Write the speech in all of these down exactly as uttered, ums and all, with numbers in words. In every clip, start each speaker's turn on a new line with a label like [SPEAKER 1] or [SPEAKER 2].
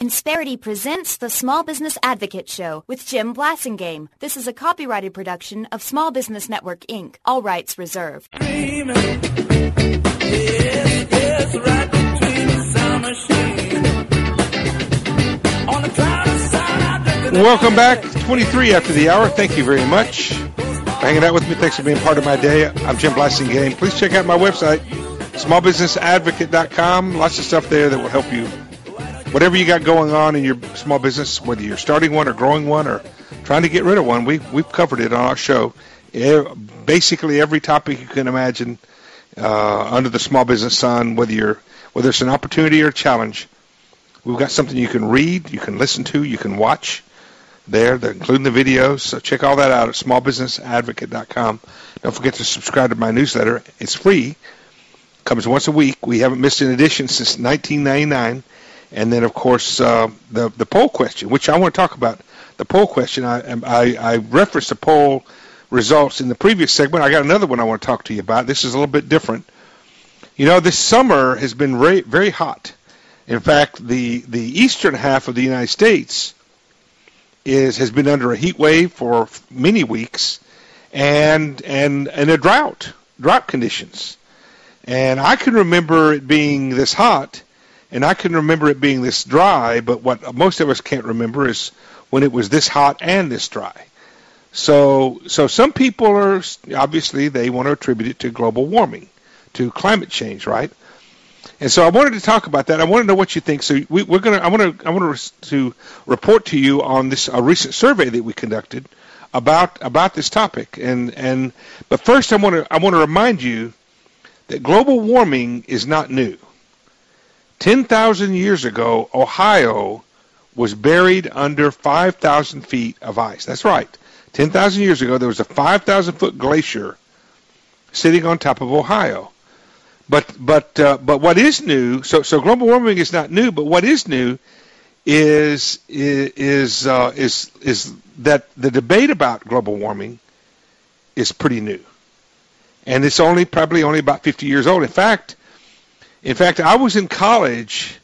[SPEAKER 1] Insperity presents the Small Business Advocate Show with Jim Blasingame. This is a copyrighted production of Small Business Network, Incorporated. All rights reserved.
[SPEAKER 2] Dreaming. Yes, yes, right between the sound machine. On the cloud of sound, I drink the
[SPEAKER 3] Welcome back. twenty-three after the hour. Thank you very much for hanging out with me. Thanks for being part of my day. I'm Jim Blasingame. Please check out my website, small business advocate dot com. Lots of stuff there that will help you. Whatever you got going on in your small business, whether you're starting one or growing one or trying to get rid of one, we, we've covered it on our show. Basically every topic you can imagine uh, under the small business sun, whether you're whether it's an opportunity or a challenge. We've got something you can read, you can listen to, you can watch there, including the videos. So check all that out at small business advocate dot com. Don't forget to subscribe to my newsletter. It's free. Comes once a week. We haven't missed an edition since nineteen ninety-nine. And then, of course, uh, the the poll question, which I want to talk about. The poll question, I, I, I referenced the poll results in the previous segment. I got another one I want to talk to you about. This is a little bit different. You know, this summer has been very, very hot. In fact, the, the eastern half of the United States is has been under a heat wave for many weeks and and, and a drought, drought conditions. And I can remember it being this hot. And I can remember it being this dry, but what most of us can't remember is when it was this hot and this dry. So so some people are, obviously, they want to attribute it to global warming, to climate change, right? And so I wanted to talk about that. I want to know what you think. So we, we're going to, I want to, I want to, to report to you on this a recent survey that we conducted about about this topic. And and but first, I want to I want to remind you that global warming is not new. ten thousand years ago, Ohio was buried under five thousand feet of ice. That's right. ten thousand years ago, there was a five thousand foot glacier sitting on top of Ohio. But but uh, but what is new? So so global warming is not new. But what is new is is uh, is is that the debate about global warming is pretty new, and it's only probably only about fifty years old. In fact. In fact, I was in college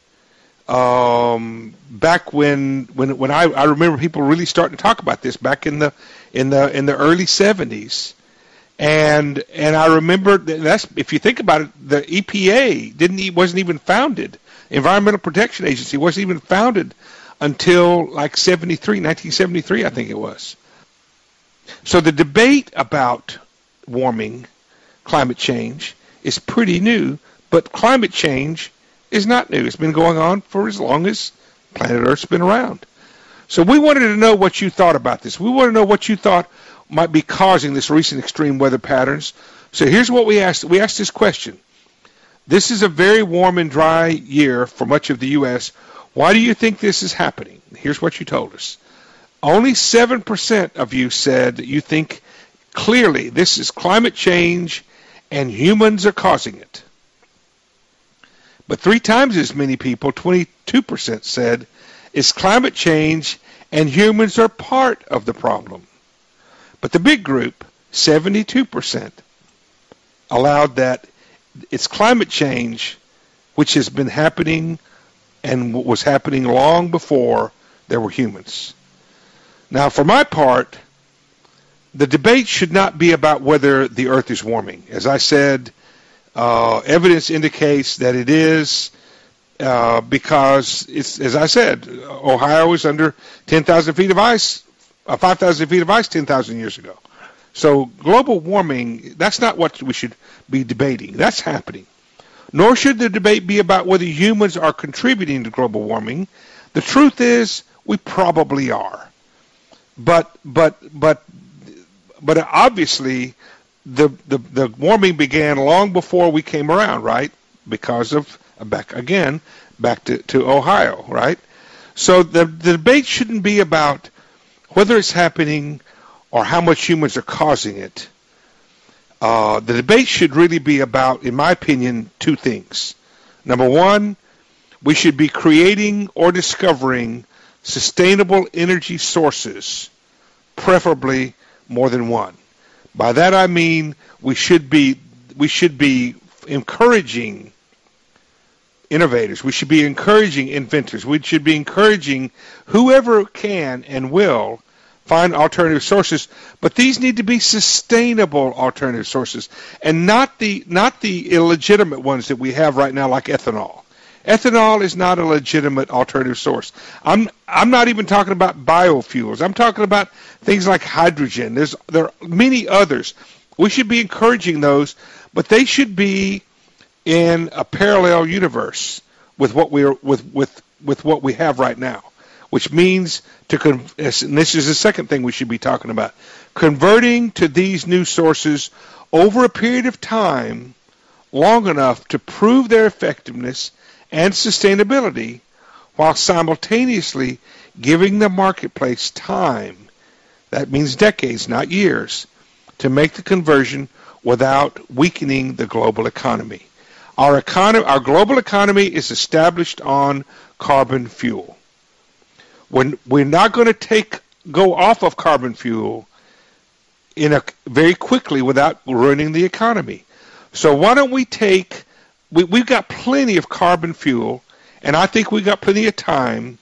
[SPEAKER 3] um, back when when when I, I remember people really starting to talk about this back in the in the in the early seventies, and and I remember that's if you think about it, the E P A didn't wasn't even founded. Environmental Protection Agency wasn't even founded until like seventy-three, nineteen seventy-three, I think it was. So the debate about warming, climate change, is pretty new. But climate change is not new. It's been going on for as long as planet Earth's been around. So we wanted to know what you thought about this. We want to know what you thought might be causing this recent extreme weather patterns. So here's what we asked. We asked this question. This is a very warm and dry year for much of the U S Why do you think this is happening? Here's what you told us. Only seven percent of you said that you think clearly this is climate change and humans are causing it. But three times as many people, twenty-two percent, said it's climate change and humans are part of the problem. But the big group, seventy-two percent, allowed that it's climate change, which has been happening and was happening long before there were humans. Now, for my part, the debate should not be about whether the Earth is warming. As I said, Uh, evidence indicates that it is uh, because, it's, as I said, Ohio is under ten thousand feet of ice, uh, five thousand feet of ice ten thousand years ago. So global warming, that's not what we should be debating. That's happening. Nor should the debate be about whether humans are contributing to global warming. The truth is, we probably are. But, but, but, but obviously, The, the the warming began long before we came around, right? Because of, back again, back to, to Ohio, right? So the, the debate shouldn't be about whether it's happening or how much humans are causing it. Uh, the debate should really be about, in my opinion, two things. Number one, we should be creating or discovering sustainable energy sources, preferably more than one. By that I mean we should be we should be encouraging innovators. We should be encouraging inventors. We should be encouraging whoever can and will find alternative sources, but these need to be sustainable alternative sources and not the not the illegitimate ones that we have right now, like ethanol. Ethanol is not a legitimate alternative source. I'm I'm not even talking about biofuels. I'm talking about things like hydrogen. There's there are many others. We should be encouraging those, but they should be in a parallel universe with what we are with with with what we have right now, which means to con- and this is the second thing we should be talking about, converting to these new sources over a period of time long enough to prove their effectiveness and sustainability while simultaneously giving the marketplace time, that means decades, not years, to make the conversion without weakening the global economy. Our economy, our global economy is established on carbon fuel. When we're not going to take go off of carbon fuel in a very quickly without ruining the economy. So why don't we take we, we've got plenty of carbon fuel, and I think we've got plenty of time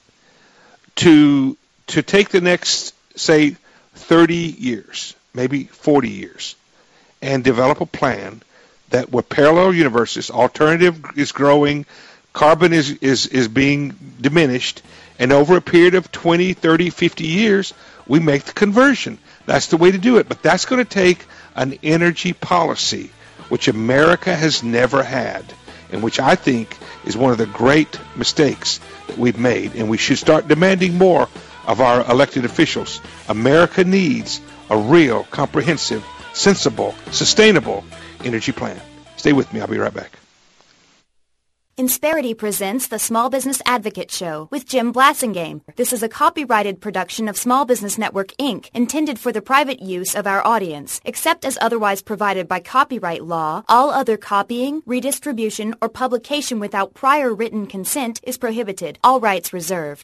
[SPEAKER 3] to to take the next, say, thirty years, maybe forty years, and develop a plan that where parallel universes, alternative is growing, carbon is, is, is being diminished, and over a period of twenty, thirty, fifty years, we make the conversion. That's the way to do it. But that's going to take an energy policy, which America has never had, and which I think is one of the great mistakes that we've made, and we should start demanding more of our elected officials. America needs a real, comprehensive, sensible, sustainable energy plan. Stay with me. I'll be right back.
[SPEAKER 1] Insperity presents the Small Business Advocate Show with Jim Blasingame. This is a copyrighted production of Small Business Network, Incorporated, intended for the private use of our audience. Except as otherwise provided by copyright law, all other copying, redistribution, or publication without prior written consent is prohibited. All rights reserved.